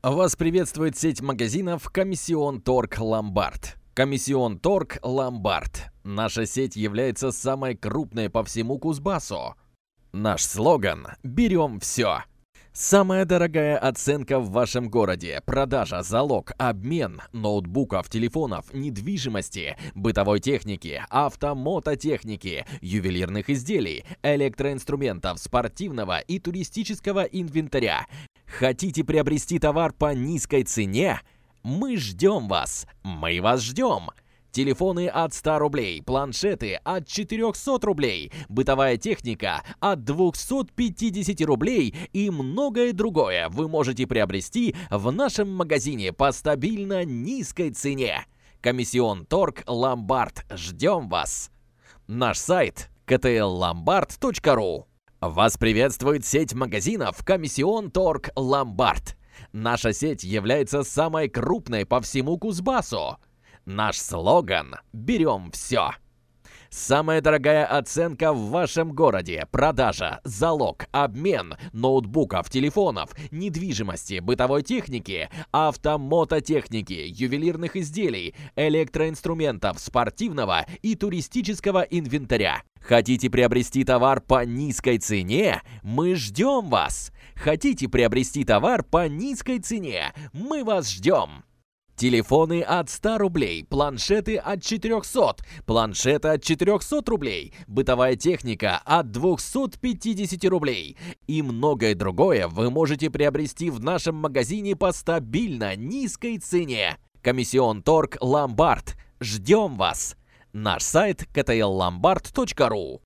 Вас приветствует сеть магазинов Комиссион Торг Ломбард. Комиссион Торг Ломбард. Наша сеть является самой крупной по всему Кузбассу. Наш слоган «Берем все». Самая дорогая оценка в вашем городе, продажа, залог, обмен ноутбуков, телефонов, недвижимости, бытовой техники, мототехники, ювелирных изделий, электроинструментов, спортивного и туристического инвентаря. Хотите приобрести товар по низкой цене? Мы ждем вас! Мы вас ждем! Телефоны от 100 рублей, планшеты от 400 рублей, бытовая техника от 250 рублей и многое другое вы можете приобрести в нашем магазине по стабильно низкой цене. Комиссион Торг Ломбард. Ждем вас! Наш сайт ktlombard.ru. Вас приветствует сеть магазинов Комиссион Торг Ломбард. Наша сеть является самой крупной по всему Кузбассу. Наш слоган «Берем все». Самая дорогая оценка в вашем городе, продажа, залог, обмен ноутбуков, телефонов, недвижимости, бытовой техники, мототехники, ювелирных изделий, электроинструментов, спортивного и туристического инвентаря. Хотите приобрести товар по низкой цене? Мы ждем вас! Хотите приобрести товар по низкой цене? Мы вас ждем! Телефоны от 100 рублей, планшеты от 400, планшеты от 400 рублей, бытовая техника от 250 рублей и многое другое вы можете приобрести в нашем магазине по стабильно низкой цене. Комиссион Торг Ломбард. Ждем вас! Наш сайт ktlombard.ru.